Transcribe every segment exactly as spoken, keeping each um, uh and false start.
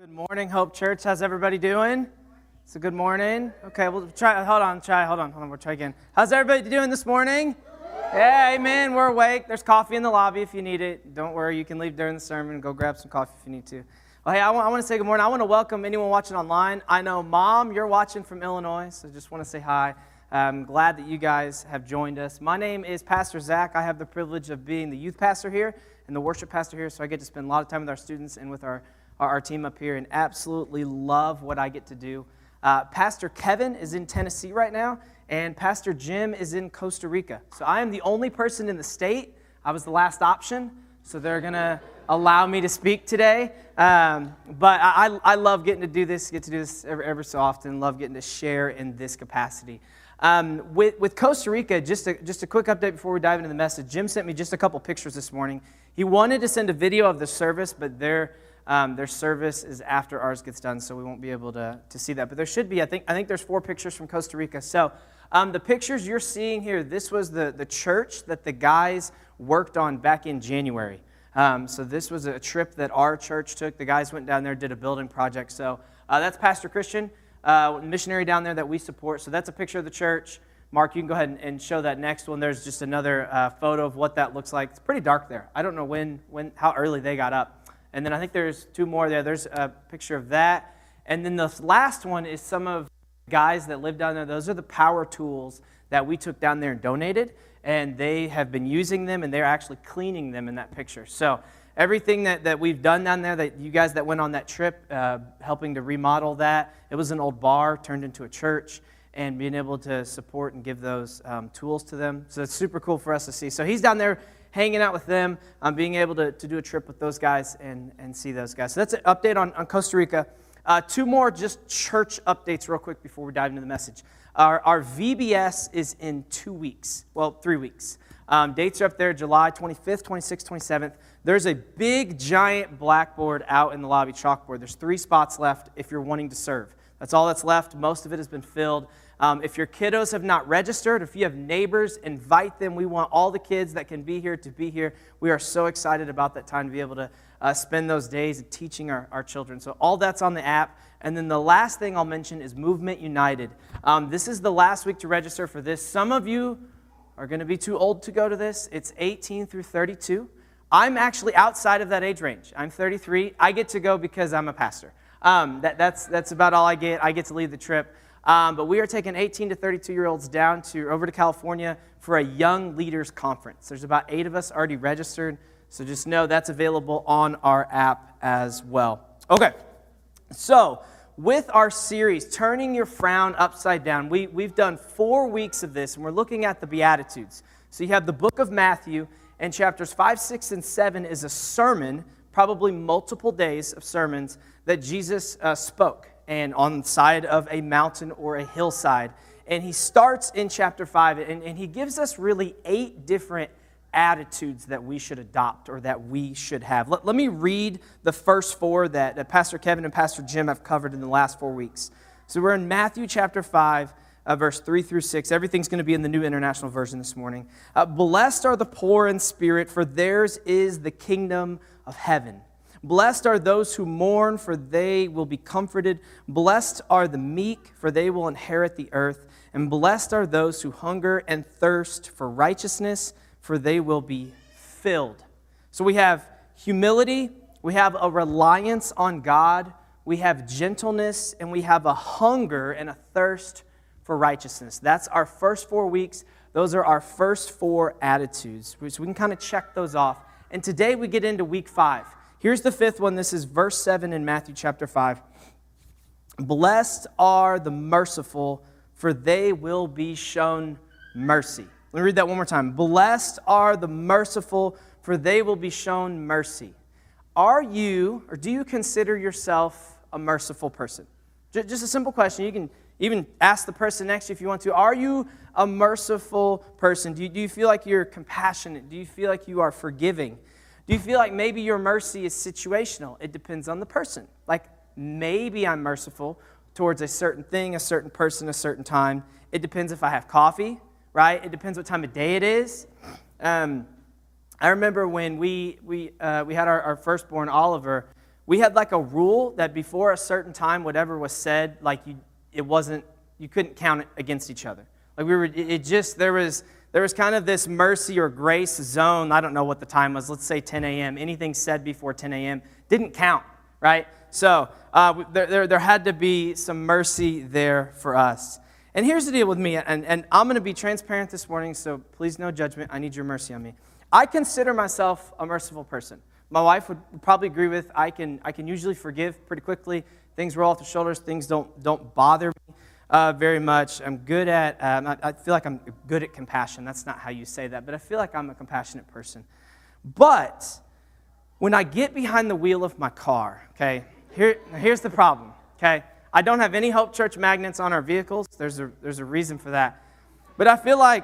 Good morning, Hope Church. How's everybody doing? It's a good morning. Okay, we'll try. Hold on, try. Hold on, hold on. We'll try again. How's everybody doing this morning? Yeah, amen. We're awake. There's coffee in the lobby if you need it. Don't worry, you can leave during the sermon and go grab some coffee if you need to. Well, hey, I want, I want to say good morning. I want to welcome anyone watching online. I know, Mom, you're watching from Illinois, so just want to say hi. I'm glad that you guys have joined us. My name is Pastor Zach. I have the privilege of being the youth pastor here and the worship pastor here, so I get to spend a lot of time with our students and with our our team up here, and absolutely love what I get to do. Uh, Pastor Kevin is in Tennessee right now, and Pastor Jim is in Costa Rica. So I am the only person in the state. I was the last option, so they're going to allow me to speak today. Um, but I, I, I love getting to do this, get to do this every, every so often, love getting to share in this capacity. Um, with, with Costa Rica, just a, just a quick update before we dive into the message. Jim sent me just a couple pictures this morning. He wanted to send a video of the service, but they're Um, their service is after ours gets done, so we won't be able to, to see that. But there should be, I think I think there's four pictures from Costa Rica. So um, the pictures you're seeing here, this was the, the church that the guys worked on back in January. Um, so this was a trip that our church took. The guys went down there, did a building project. So uh, that's Pastor Christian, uh, missionary down there that we support. So that's a picture of the church. Mark, you can go ahead and, and show that next one. There's just another uh, photo of what that looks like. It's pretty dark there. I don't know when, when how early they got up. And then I think there's two more there. There's a picture of that. And then the last one is some of the guys that live down there. Those are the power tools that we took down there and donated. And they have been using them, and they're actually cleaning them in that picture. So everything that, that we've done down there, that you guys that went on that trip, uh, helping to remodel that, it was an old bar turned into a church, and being able to support and give those um, tools to them. So it's super cool for us to see. So he's down there hanging out with them, um, being able to, to do a trip with those guys and, and see those guys. So that's an update on, on Costa Rica. Uh, two more just church updates real quick before we dive into the message. Our, our V B S is in two weeks, well, three weeks. Um, dates are up there, July twenty-fifth, twenty-sixth, twenty-seventh. There's a big, giant blackboard out in the lobby, chalkboard. There's three spots left if you're wanting to serve. That's all that's left. Most of it has been filled. Um, if your kiddos have not registered, if you have neighbors, invite them. We want all the kids that can be here to be here. We are so excited about that time to be able to uh, spend those days teaching our, our children. So all that's on the app. And then the last thing I'll mention is Movement United. Um, this is the last week to register for this. Some of you are going to be too old to go to this. It's eighteen through thirty-two. I'm actually outside of that age range. I'm thirty-three. I get to go because I'm a pastor. Um, that, that's, that's about all I get. I get to lead the trip. Um, but we are taking eighteen to thirty-two-year-olds down to over to California for a Young Leaders Conference. There's about eight of us already registered, so just know that's available on our app as well. Okay, so with our series, Turning Your Frown Upside Down, we, we've done four weeks of this, and we're looking at the Beatitudes. So you have the book of Matthew, and chapters five, six, and seven is a sermon, probably multiple days of sermons, that Jesus uh, spoke. And on the side of a mountain or a hillside. And he starts in chapter five, and, and he gives us really eight different attitudes that we should adopt or that we should have. Let, let me read the first four that, that Pastor Kevin and Pastor Jim have covered in the last four weeks. So we're in Matthew chapter five, uh, verse three through six. Everything's going to be in the New International Version this morning. Uh, Blessed are the poor in spirit, for theirs is the kingdom of heaven. Blessed are those who mourn, for they will be comforted. Blessed are the meek, for they will inherit the earth. And blessed are those who hunger and thirst for righteousness, for they will be filled. So we have humility, we have a reliance on God, we have gentleness, and we have a hunger and a thirst for righteousness. That's our first four weeks. Those are our first four attitudes. So we can kind of check those off. And today we get into week five. Here's the fifth one. This is verse seven in Matthew chapter five. Blessed are the merciful, for they will be shown mercy. Let me read that one more time. Blessed are the merciful, for they will be shown mercy. Are you, or do you consider yourself a merciful person? Just a simple question. You can even ask the person next to you if you want to. Are you a merciful person? Do you, do you feel like you're compassionate? Do you feel like you are forgiving? Do you feel like maybe your mercy is situational? It depends on the person. Like maybe I'm merciful towards a certain thing, a certain person, a certain time. It depends if I have coffee, right? It depends what time of day it is. Um, I remember when we we uh, we had our, our firstborn, Oliver, we had like a rule that before a certain time, whatever was said, like you, it wasn't, you couldn't count it against each other. Like we were, it just, there was, there was kind of this mercy or grace zone. I don't know what the time was. Let's say ten a.m. Anything said before ten a.m. didn't count, right? So uh, there, there, there had to be some mercy there for us. And here's the deal with me, and, and I'm going to be transparent this morning, so please no judgment. I need your mercy on me. I consider myself a merciful person. My wife would probably agree with, I can I can usually forgive pretty quickly. Things roll off the shoulders. Things don't don't bother me uh, very much. I'm good at, um, I, I feel like I'm good at compassion. That's not how you say that, but I feel like I'm a compassionate person. But when I get behind the wheel of my car, okay, here here's the problem, okay? I don't have any Hope Church magnets on our vehicles. There's a there's a reason for that. But I feel like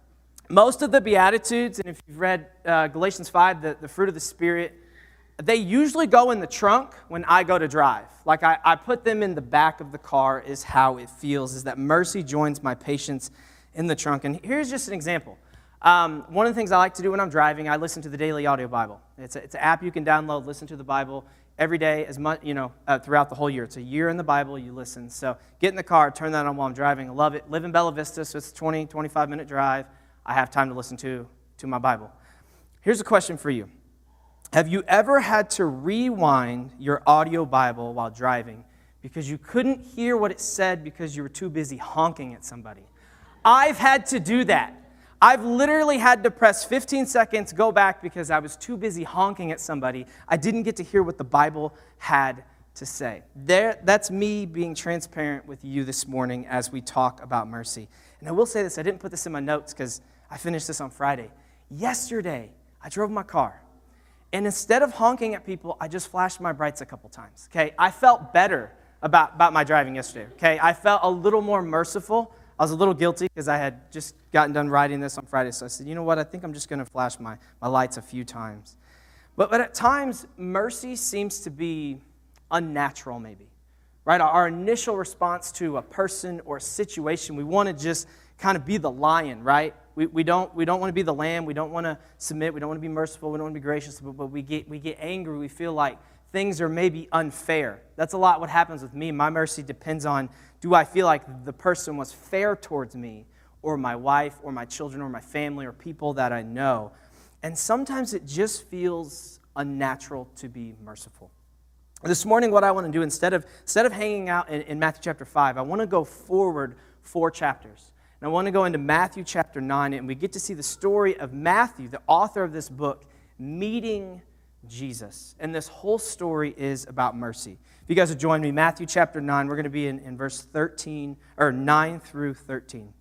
most of the Beatitudes, and if you've read uh, Galatians five, the, the fruit of the Spirit, they usually go in the trunk when I go to drive. Like I, I put them in the back of the car is how it feels, is that mercy joins my patience in the trunk. And here's just an example. Um, one of the things I like to do when I'm driving, I listen to the Daily Audio Bible. It's, a, it's an app you can download, listen to the Bible every day, as much, you know, uh, throughout the whole year. It's a year in the Bible, you listen. So get in the car, turn that on while I'm driving. I love it. Live in Bella Vista, so it's a twenty, twenty-five minute drive. I have time to listen to, to my Bible. Here's a question for you. Have you ever had to rewind your audio Bible while driving because you couldn't hear what it said because you were too busy honking at somebody? I've had to do that. I've literally had to press fifteen seconds, go back because I was too busy honking at somebody. I didn't get to hear what the Bible had to say. There, that's me being transparent with you this morning as we talk about mercy. And I will say this, I didn't put this in my notes because I finished this on Friday. Yesterday, I drove my car, and instead of honking at people, I just flashed my brights a couple times, okay? I felt better about, about my driving yesterday, okay? I felt a little more merciful. I was a little guilty because I had just gotten done writing this on Friday, so I said, you know what, I think I'm just going to flash my, my lights a few times. But, but at times, mercy seems to be unnatural maybe, right? Our, our initial response to a person or a situation, we want to just kind of be the lion, right? We we don't we don't want to be the lamb. We don't want to submit. We don't want to be merciful. We don't want to be gracious. But, but we get we get angry. We feel like things are maybe unfair. That's a lot what happens with me. My mercy depends on, do I feel like the person was fair towards me, or my wife, or my children, or my family, or people that I know? And sometimes it just feels unnatural to be merciful. This morning, what I want to do, instead of instead of hanging out in, in Matthew chapter five, I want to go forward four chapters. And I want to go into Matthew chapter nine, and we get to see the story of Matthew, the author of this book, meeting Jesus. And this whole story is about mercy. If you guys would join me, Matthew chapter nine, we're going to be in, in verse thirteen, or nine through thirteen.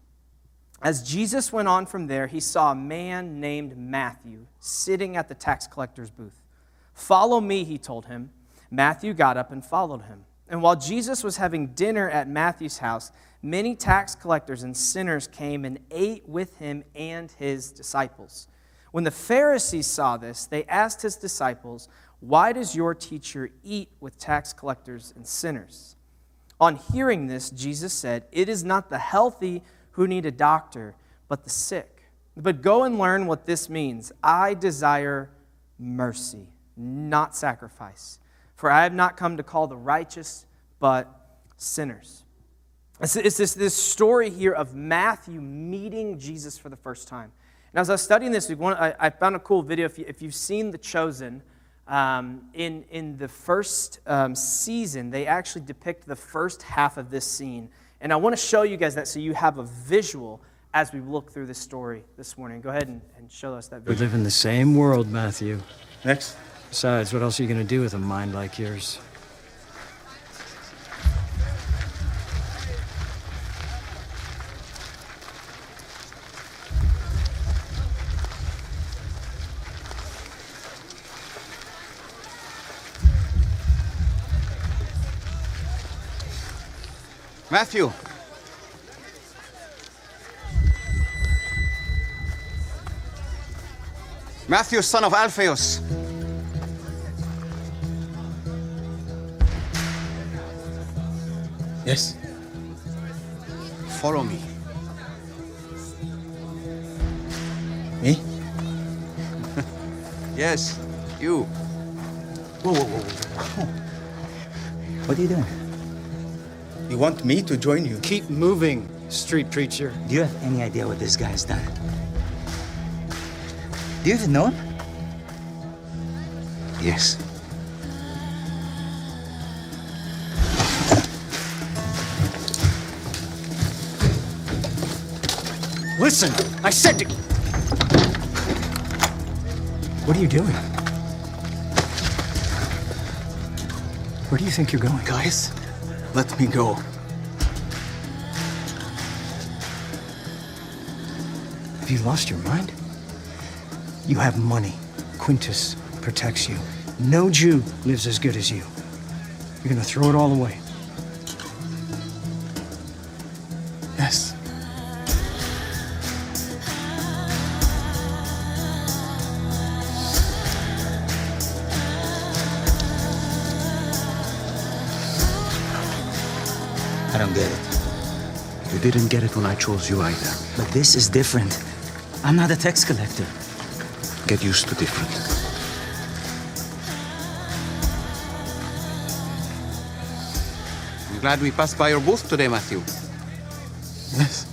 As Jesus went on from there, he saw a man named Matthew sitting at the tax collector's booth. "Follow me," he told him. Matthew got up and followed him. And while Jesus was having dinner at Matthew's house, many tax collectors and sinners came and ate with him and his disciples. When the Pharisees saw this, they asked his disciples, "Why does your teacher eat with tax collectors and sinners?" On hearing this, Jesus said, "It is not the healthy who need a doctor, but the sick. But go and learn what this means. I desire mercy, not sacrifice. For I have not come to call the righteous, but sinners." It's, it's this, this story here of Matthew meeting Jesus for the first time. And as I was studying this week, one, I, I found a cool video. If, you, if you've seen The Chosen, um, in, in the first um, season, they actually depict the first half of this scene. And I want to show you guys that so you have a visual as we look through this story this morning. Go ahead and, and show us that video. We live in the same world, Matthew. Next. Besides, what else are you going to do with a mind like yours? Matthew. Matthew, son of Alphaeus. Yes. Follow me. Me? Yes, you. Whoa, whoa, whoa, whoa. What are you doing? You want me to join you? Keep moving, street preacher. Do you have any idea what this guy has done? Do you even know him? Yes. Listen, I said to... What are you doing? Where do you think you're going? Guys, let me go. Have you lost your mind? You have money. Quintus protects you. No Jew lives as good as you. You're gonna throw it all away. Yes. I don't get it. You didn't get it when I chose you either. But this is different. I'm not a tax collector. Get used to different. I'm glad we passed by your booth today, Matthew. Yes.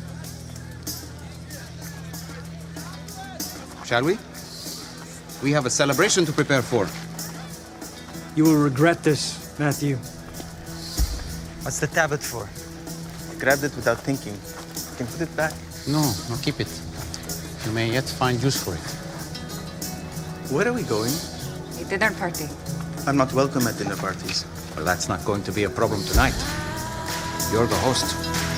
Shall we? We have a celebration to prepare for. You will regret this, Matthew. What's the tablet for? I grabbed it without thinking. You can put it back. No, no, keep it. You may yet find use for it. Where are we going? A dinner party. I'm not welcome at dinner parties. Well, that's not going to be a problem tonight. You're the host.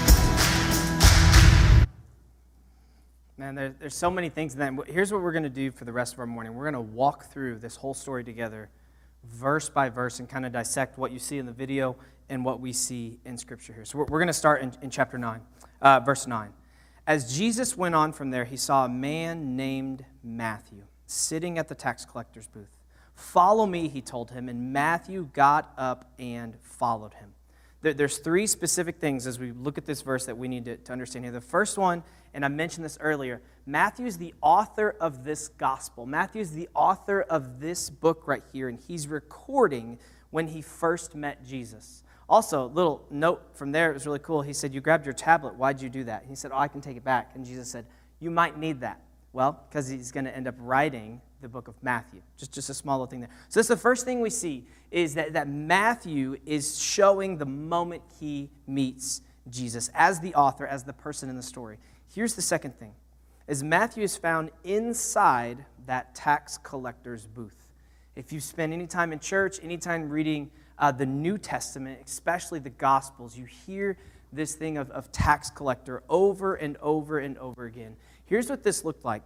Man, there, there's so many things in that. Here's what we're going to do for the rest of our morning. We're going to walk through this whole story together, verse by verse, and kind of dissect what you see in the video and what we see in Scripture here. So we're, we're going to start in, in chapter nine, uh, verse nine. As Jesus went on from there, he saw a man named Matthew sitting at the tax collector's booth. "Follow me," he told him, and Matthew got up and followed him. There, there's three specific things as we look at this verse that we need to, to understand here. The first one, and I mentioned this earlier, Matthew is the author of this gospel. Matthew is the author of this book right here, and he's recording when he first met Jesus. Also, little note from there, it was really cool. He said, "You grabbed your tablet. Why'd you do that?" He said, "Oh, I can take it back." And Jesus said, "You might need that." Well, because he's going to end up writing the book of Matthew. Just, just a small little thing there. So that's the first thing we see, is that, that Matthew is showing the moment he meets Jesus as the author, as the person in the story. Here's the second thing, is Matthew is found inside that tax collector's booth. If you spend any time in church, any time reading uh, the New Testament, especially the Gospels, you hear this thing of, of tax collector over and over and over again. Here's what this looked like.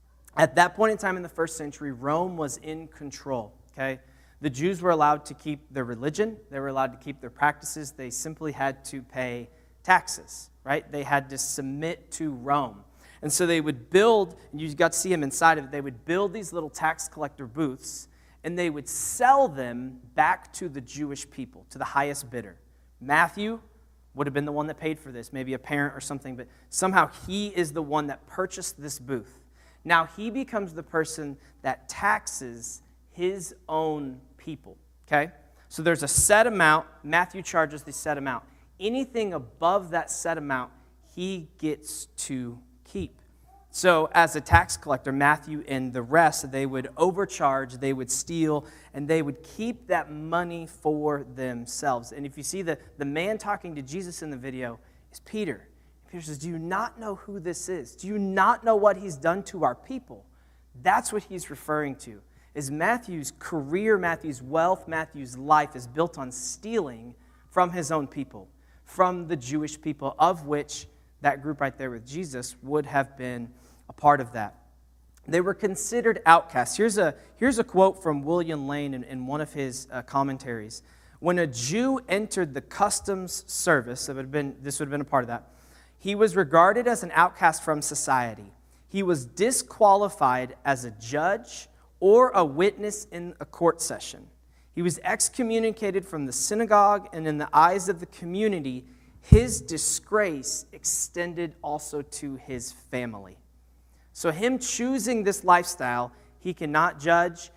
At that point in time in the first century, Rome was in control, okay? The Jews were allowed to keep their religion. They were allowed to keep their practices. They simply had to pay taxes, right? They had to submit to Rome. And so they would build, and you got to see them inside of it, they would build these little tax collector booths, and they would sell them back to the Jewish people, to the highest bidder. Matthew would have been the one that paid for this, maybe a parent or something, but somehow he is the one that purchased this booth. Now he becomes the person that taxes his own people, okay? So there's a set amount. Matthew charges the set amount. Anything above that set amount, he gets to keep. So as a tax collector, Matthew and the rest, they would overcharge, they would steal, and they would keep that money for themselves. And if you see the, the man talking to Jesus in the video is Peter. Peter says, "Do you not know who this is? Do you not know what he's done to our people?" That's what he's referring to, is Matthew's career, Matthew's wealth, Matthew's life is built on stealing from his own people, from the Jewish people, of which that group right there with Jesus would have been a part of that. They were considered outcasts. Here's a, here's a quote from William Lane in, in one of his uh, commentaries. When a Jew entered the customs service, it would have been, this would have been a part of that, he was regarded as an outcast from society. He was disqualified as a judge or a witness in a court session. He was excommunicated from the synagogue, and in the eyes of the community, his disgrace extended also to his family. So him choosing this lifestyle, he cannot judge,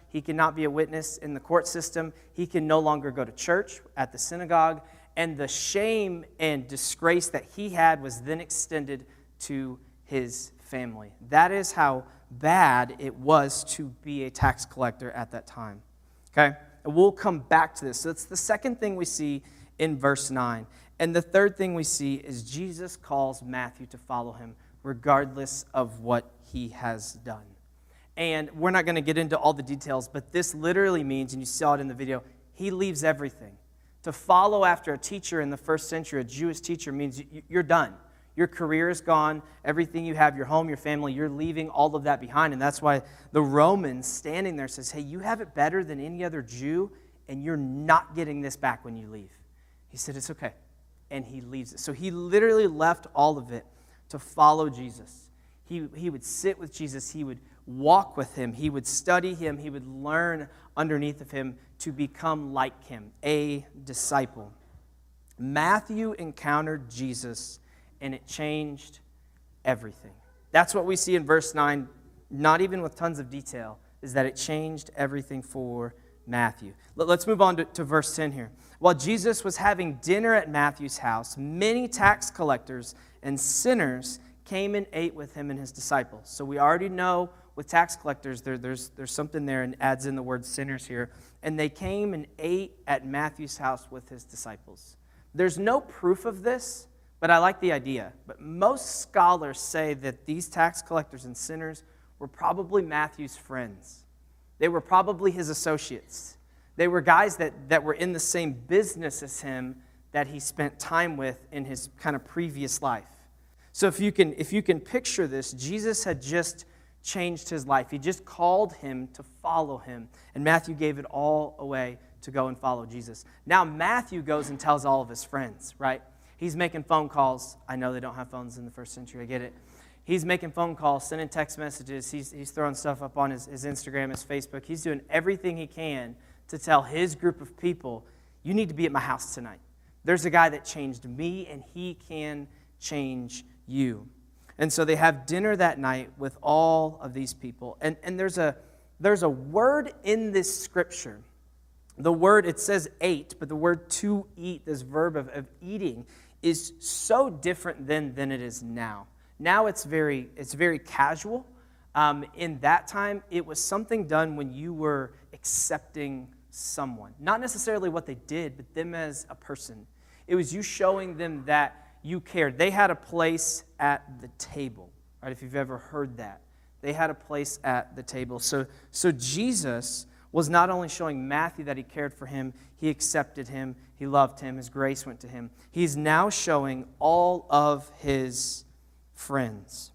He cannot be a witness in the court system. He can no longer go to church at the synagogue. And the shame and disgrace that he had was then extended to his family. That is how bad it was to be a tax collector at that time. Okay? And we'll come back to this. So it's the second thing we see in verse nine. And the third thing we see is Jesus calls Matthew to follow him regardless of what he has done. And we're not going to get into all the details, but this literally means, and you saw it in the video, he leaves everything. To follow after a teacher in the first century, a Jewish teacher, means you're done. Your career is gone. Everything you have, your home, your family, you're leaving all of that behind. And that's why the Romans standing there says, hey, you have it better than any other Jew, and you're not getting this back when you leave. He said, it's okay. And he leaves it. So he literally left all of it to follow Jesus. He, he would sit with Jesus. He would walk with him. He would study him. He would learn underneath of him to become like him, a disciple. Matthew encountered Jesus, and it changed everything. That's what we see in verse nine, not even with tons of detail, is that it changed everything for Matthew. Let's move on to, to verse ten here. While Jesus was having dinner at Matthew's house, many tax collectors and sinners came and ate with him and his disciples. So we already know with tax collectors, there, there's, there's something there, and adds in the word sinners here. And they came and ate at Matthew's house with his disciples. There's no proof of this, but I like the idea. But most scholars say that these tax collectors and sinners were probably Matthew's friends. They were probably his associates. They were guys that, that were in the same business as him that he spent time with in his kind of previous life. So if you can, if you can picture this, Jesus had just changed his life. He just called him to follow him. And Matthew gave it all away to go and follow Jesus. Now Matthew goes and tells all of his friends, right? He's making phone calls. I know they don't have phones in the first century. I get it. He's making phone calls, sending text messages. He's, he's throwing stuff up on his, his Instagram, his Facebook. He's doing everything he can to tell his group of people, you need to be at my house tonight. There's a guy that changed me, and he can change you. And so they have dinner that night with all of these people. And, and there's a there's a word in this scripture. The word, it says ate, but the word to eat, this verb of, of eating, is so different than, than it is now. Now it's very it's very casual. Um, in that time, it was something done when you were accepting someone. Not necessarily what they did, but them as a person. It was you showing them that you cared. They had a place at the table, right? If you've ever heard that. They had a place at the table. So, so Jesus was not only showing Matthew that he cared for him, he accepted him, he loved him, his grace went to him. He's now showing all of his friends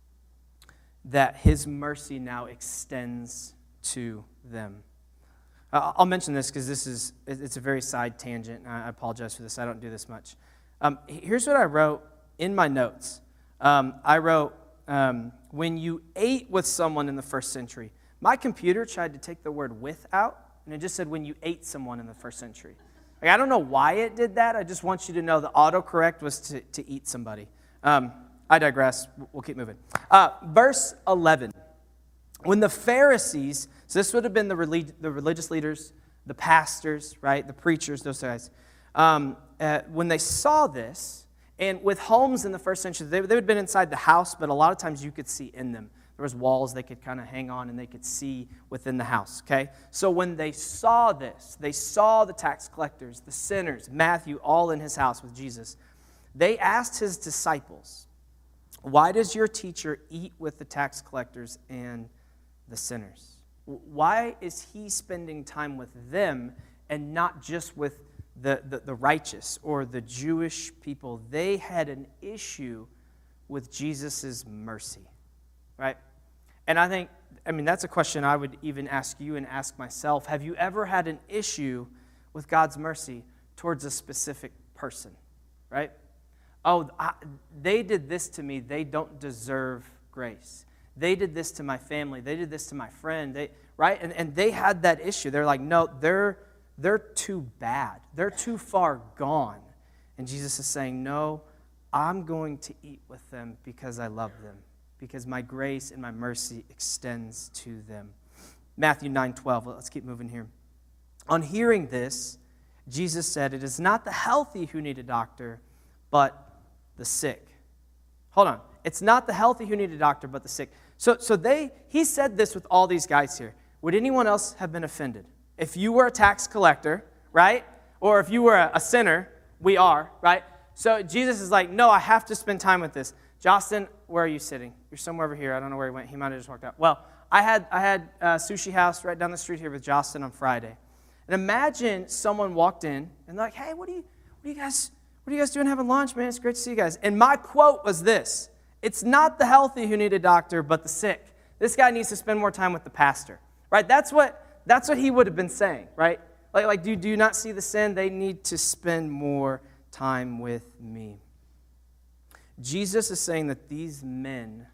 that his mercy now extends to them. I'll mention this because this is it's a very side tangent. I apologize for this. I don't do this much. Um, here's what I wrote in my notes. Um, I wrote, um, when you ate with someone in the first century, my computer tried to take the word with out, and it just said when you ate someone in the first century. Like, I don't know why it did that. I just want you to know the autocorrect was to, to eat somebody. Um, I digress. We'll keep moving. Uh, verse eleven. When the Pharisees, so this would have been the, relig- the religious leaders, the pastors, right, the preachers, those guys, um, uh, when they saw this, and with homes in the first century, they, they would have been inside the house, but a lot of times you could see in them. There was walls they could kind of hang on, and they could see within the house, okay? So when they saw this, they saw the tax collectors, the sinners, Matthew, all in his house with Jesus. They asked his disciples, why does your teacher eat with the tax collectors and the sinners? Why is he spending time with them and not just with the, the, the righteous or the Jewish people? They had an issue with Jesus' mercy, right? And I think, I mean, that's a question I would even ask you and ask myself. Have you ever had an issue with God's mercy towards a specific person, right? Oh, I, they did this to me. They don't deserve grace. They did this to my family. They did this to my friend. They, right? And, and they had that issue. They're like, no, they're, they're too bad. They're too far gone. And Jesus is saying, no, I'm going to eat with them because I love them, because my grace and my mercy extends to them. Matthew nine twelve. Let's keep moving here. On hearing this, Jesus said, "It is not the healthy who need a doctor, but the sick." Hold on. It's not the healthy who need a doctor, but the sick. So, so they, he said this with all these guys here. Would anyone else have been offended? If you were a tax collector, right? Or if you were a, a sinner, we are, right? So Jesus is like, no, I have to spend time with this. Justin, where are you sitting? You're somewhere over here. I don't know where he went. He might have just walked out. Well, I had I had a sushi house right down the street here with Justin on Friday. And imagine someone walked in and they're like, hey, what are you, what are you guys, what are you guys doing having lunch, man? It's great to see you guys. And my quote was this: it's not the healthy who need a doctor, but the sick. This guy needs to spend more time with the pastor, right? That's what that's what he would have been saying, right? Like, like do, do you not see the sin? They need to spend more time with me. Jesus is saying that these men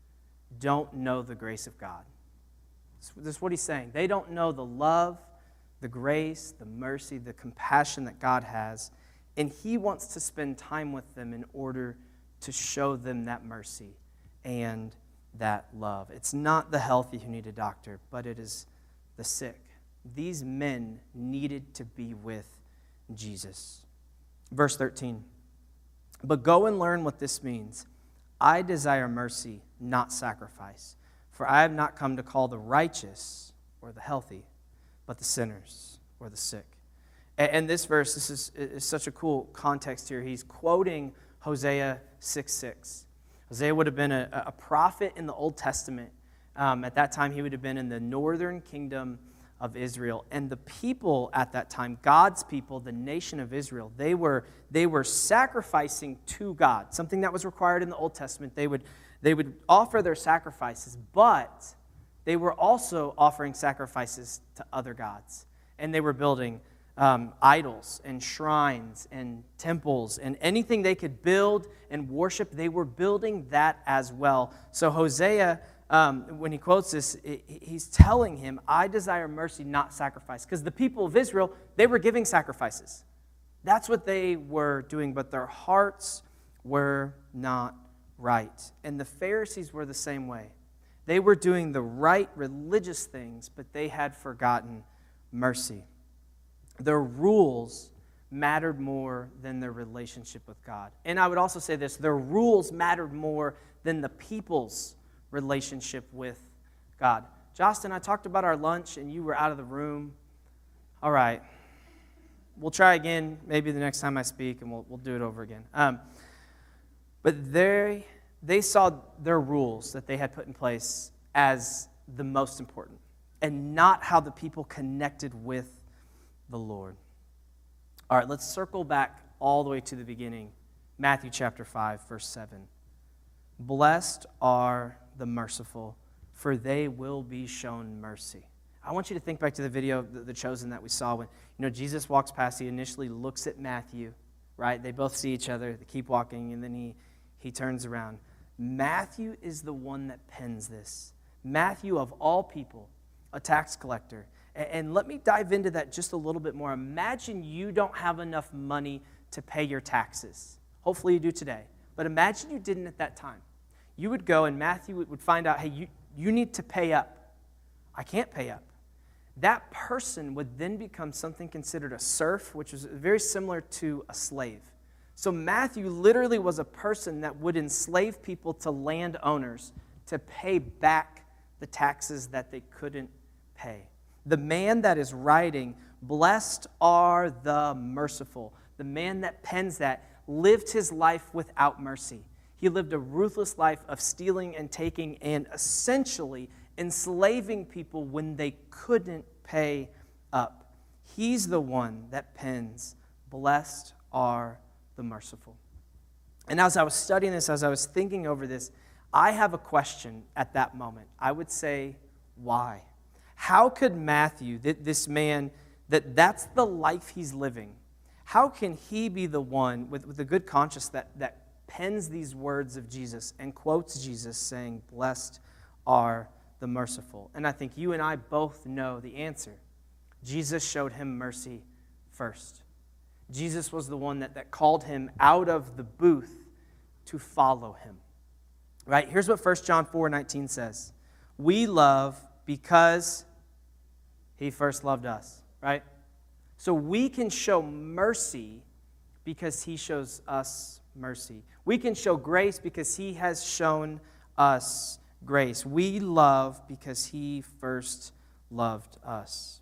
don't know the grace of God. This is what he's saying. They don't know the love, the grace, the mercy, the compassion that God has, and he wants to spend time with them in order to show them that mercy and that love. It's not the healthy who need a doctor, but it is the sick. These men needed to be with Jesus. Verse thirteen, but go and learn what this means. I desire mercy, not sacrifice, for I have not come to call the righteous or the healthy, but the sinners or the sick. And this verse, this is, is such a cool context here. He's quoting Hosea six six. Hosea would have been a, a prophet in the Old Testament. Um, at that time, he would have been in the northern kingdom of Israel. And the people at that time, God's people, the nation of Israel, they were, they were sacrificing to God, something that was required in the Old Testament. They would, they would offer their sacrifices, but they were also offering sacrifices to other gods. And they were building um, idols and shrines and temples and anything they could build and worship, they were building that as well. So Hosea, Um, when he quotes this, it, he's telling him, I desire mercy, not sacrifice. Because the people of Israel, they were giving sacrifices. That's what they were doing, but their hearts were not right. And the Pharisees were the same way. They were doing the right religious things, but they had forgotten mercy. Their rules mattered more than their relationship with God. And I would also say this, their rules mattered more than the people's relationship with God. Justin, I talked about our lunch and you were out of the room. All right. We'll try again maybe the next time I speak and we'll we'll do it over again. Um, but they, they saw their rules that they had put in place as the most important and not how the people connected with the Lord. All right, let's circle back all the way to the beginning. Matthew chapter five, verse seven. Blessed are the merciful, for they will be shown mercy. I want you to think back to the video of the, the Chosen that we saw when, you know, Jesus walks past. He initially looks at Matthew, right? They both see each other. They keep walking, and then he, he turns around. Matthew is the one that pens this. Matthew, of all people, a tax collector. And, and let me dive into that just a little bit more. Imagine you don't have enough money to pay your taxes. Hopefully you do today. But imagine you didn't at that time. You would go and Matthew would find out, hey, you, you need to pay up. I can't pay up. That person would then become something considered a serf, which is very similar to a slave. So Matthew literally was a person that would enslave people to landowners to pay back the taxes that they couldn't pay. The man that is writing, blessed are the merciful, the man that pens that lived his life without mercy. He lived a ruthless life of stealing and taking and essentially enslaving people when they couldn't pay up. He's the one that pens, blessed are the merciful. And as I was studying this, as I was thinking over this, I have a question at that moment. I would say, why? How could Matthew, this man, that that's the life he's living, how can he be the one with, with a good conscience that, that pens these words of Jesus and quotes Jesus saying, blessed are the merciful? And I think you and I both know the answer. Jesus showed him mercy first. Jesus was the one that, that called him out of the booth to follow him. Right? Here's what First John four nineteen says. We love because He first loved us, right? So we can show mercy because he shows us mercy. We can show grace because he has shown us grace. We love because he first loved us.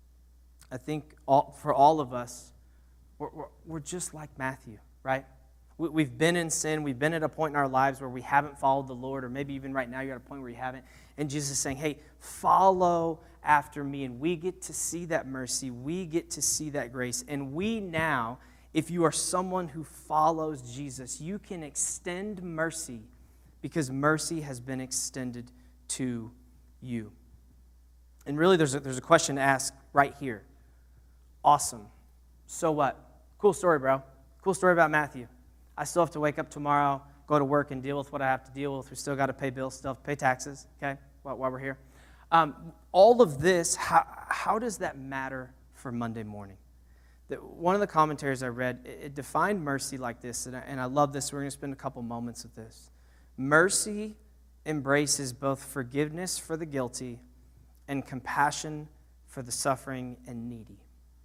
I think all, for all of us, we're, we're, we're just like Matthew, right? We, we've been in sin. We've been at a point in our lives where we haven't followed the Lord, or maybe even right now you're at a point where you haven't. And Jesus is saying, hey, follow after me. And we get to see that mercy. We get to see that grace. And we now, if you are someone who follows Jesus, you can extend mercy because mercy has been extended to you. And really, there's a, there's a question to ask right here. Awesome. So what? Cool story, bro. Cool story about Matthew. I still have to wake up tomorrow, go to work, and deal with what I have to deal with. We still got to pay bills, still have to pay taxes, okay, while, while we're here. Um, all of this, how, how does that matter for Monday morning? The, one of the commentaries I read, it, it defined mercy like this, and I, and I love this. We're going to spend a couple moments with this. Mercy embraces both forgiveness for the guilty and compassion for the suffering and needy.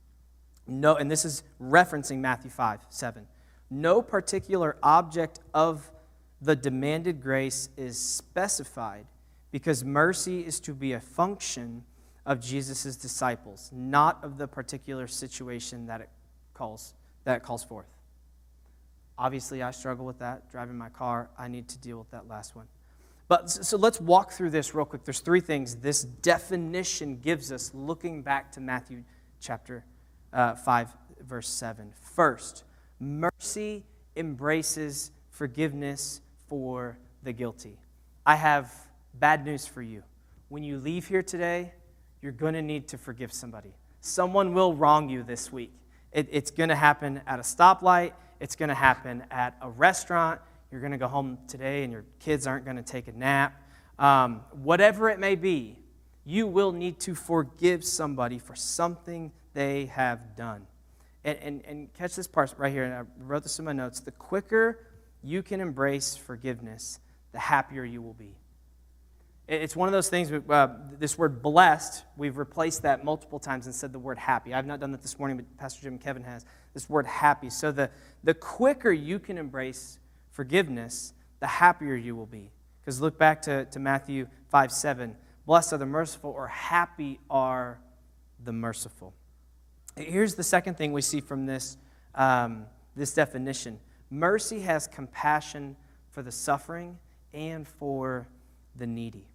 No, and this is referencing Matthew five, seven. No particular object of the demanded grace is specified because mercy is to be a function of Jesus' disciples, not of the particular situation that it calls, that it calls forth. Obviously, I struggle with that. Driving my car, I need to deal with that last one. But so let's walk through this real quick. There's three things this definition gives us looking back to Matthew chapter uh, five, verse seven. First, mercy embraces forgiveness for the guilty. I have bad news for you. When you leave here today, you're going to need to forgive somebody. Someone will wrong you this week. It, it's going to happen at a stoplight. It's going to happen at a restaurant. You're going to go home today and your kids aren't going to take a nap. Um, whatever it may be, you will need to forgive somebody for something they have done. And, and, and catch this part right here, and I wrote this in my notes. The quicker you can embrace forgiveness, the happier you will be. It's one of those things, uh, this word blessed, we've replaced that multiple times and said the word happy. I've not done that this morning, but Pastor Jim and Kevin has. This word happy. So the, the quicker you can embrace forgiveness, the happier you will be. Because look back to, to Matthew five seven. Blessed are the merciful, or happy are the merciful. Here's the second thing we see from this, um, this definition. Mercy has compassion for the suffering and for the needy.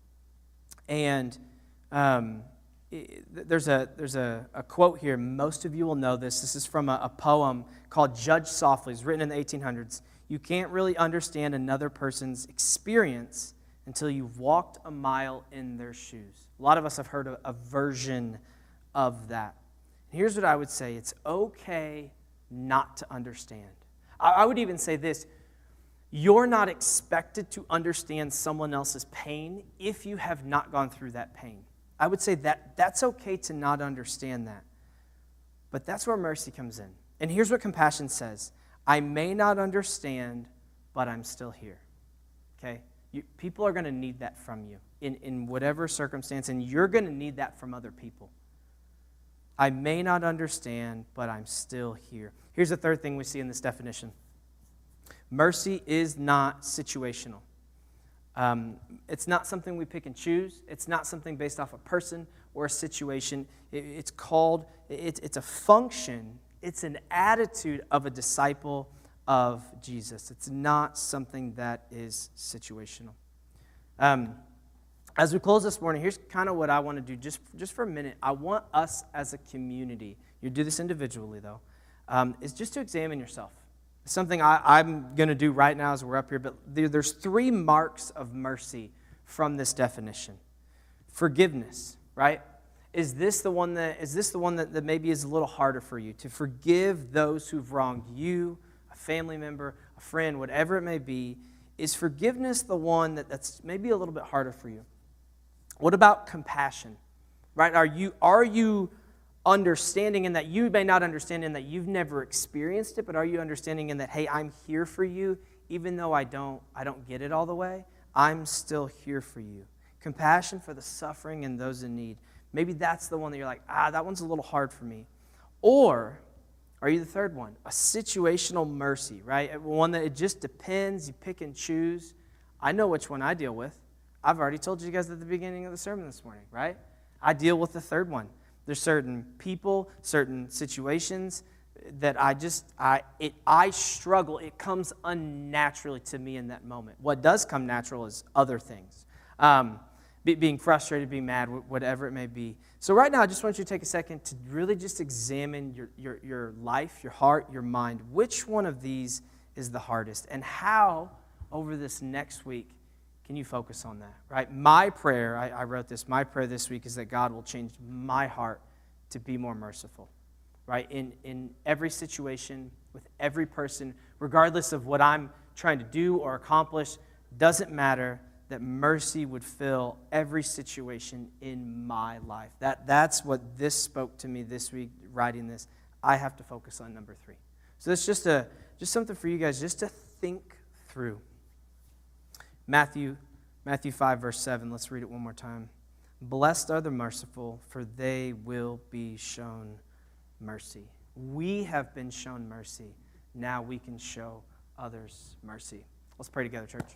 And um, it, there's a there's a, a quote here. Most of you will know this. This is from a, a poem called Judge Softly. It's written in the eighteen hundreds. You can't really understand another person's experience until you've walked a mile in their shoes. A lot of us have heard a, a version of that. Here's what I would say. It's okay not to understand. I, I would even say this. You're not expected to understand someone else's pain if you have not gone through that pain. I would say that that's okay to not understand that. But that's where mercy comes in. And here's what compassion says. I may not understand, but I'm still here. Okay? You, people are going to need that from you in, in whatever circumstance, and you're going to need that from other people. I may not understand, but I'm still here. Here's the third thing we see in this definition. Mercy is not situational. Um, it's not something we pick and choose. It's not something based off a person or a situation. It, it's called, it, it's a function. It's an attitude of a disciple of Jesus. It's not something that is situational. Um, as we close this morning, here's kind of what I want to do just, just for a minute. I want us as a community, you do this individually though, um, is just to examine yourself. Something I, I'm going to do right now as we're up here, but there, there's three marks of mercy from this definition. Forgiveness, right? Is this the one that is this the one that, that maybe is a little harder for you? To forgive those who've wronged you, a family member, a friend, whatever it may be. Is forgiveness the one that, that's maybe a little bit harder for you? What about compassion? Right? Are you are you understanding in that you may not understand in that you've never experienced it, but are you understanding in that, hey, I'm here for you, even though I don't I don't get it all the way, I'm still here for you. Compassion for the suffering and those in need. Maybe that's the one that you're like, ah, that one's a little hard for me. Or are you the third one? A situational mercy, right? One that it just depends, you pick and choose. I know which one I deal with. I've already told you guys at the beginning of the sermon this morning, right? I deal with the third one. There's certain people, certain situations that I just, I it I struggle. It comes unnaturally to me in that moment. What does come natural is other things. Um, be, being frustrated, being mad, whatever it may be. So right now, I just want you to take a second to really just examine your, your, your life, your heart, your mind. Which one of these is the hardest? And how, over this next week, can you focus on that, right? My prayer, I, I wrote this, my prayer this week is that God will change my heart to be more merciful, right? In, in every situation, with every person, regardless of what I'm trying to do or accomplish, doesn't matter, that mercy would fill every situation in my life. That, that's what this spoke to me this week, writing this. I have to focus on number three. So that's just, a, just something for you guys just to think through. Matthew, Matthew five, verse seven. Let's read it one more time. Blessed are the merciful, for they will be shown mercy. We have been shown mercy. Now we can show others mercy. Let's pray together, church.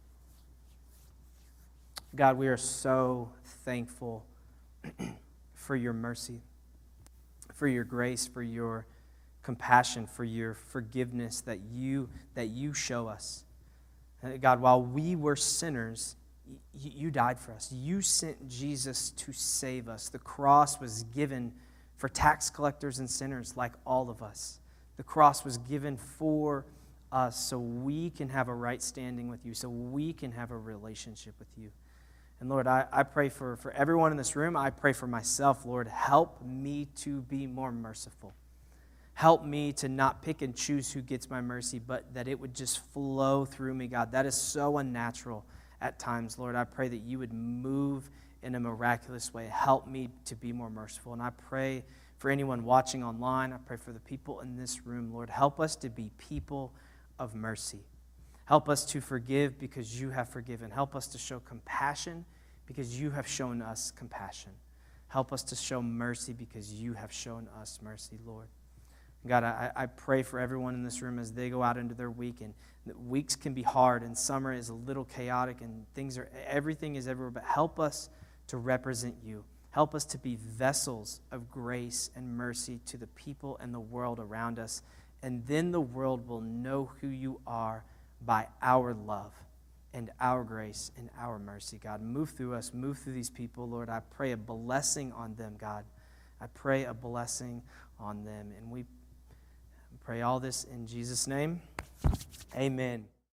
God, we are so thankful for your mercy, for your grace, for your compassion, for your forgiveness that you, that you show us. God, while we were sinners, you died for us. You sent Jesus to save us. The cross was given for tax collectors and sinners like all of us. The cross was given for us so we can have a right standing with you, so we can have a relationship with you. And Lord, I, I pray for, for everyone in this room. I pray for myself, Lord. Help me to be more merciful. Help me to not pick and choose who gets my mercy, but that it would just flow through me, God. That is so unnatural at times, Lord. I pray that you would move in a miraculous way. Help me to be more merciful. And I pray for anyone watching online. I pray for the people in this room, Lord. Help us to be people of mercy. Help us to forgive because you have forgiven. Help us to show compassion because you have shown us compassion. Help us to show mercy because you have shown us mercy, Lord. God, I, I pray for everyone in this room as they go out into their week, and weeks can be hard, and summer is a little chaotic, and things are everything is everywhere. But help us to represent you. Help us to be vessels of grace and mercy to the people and the world around us, and then the world will know who you are by our love and our grace and our mercy. God, move through us, move through these people, Lord. I pray a blessing on them, God. I pray a blessing on them, and we pray all this in Jesus' name. Amen.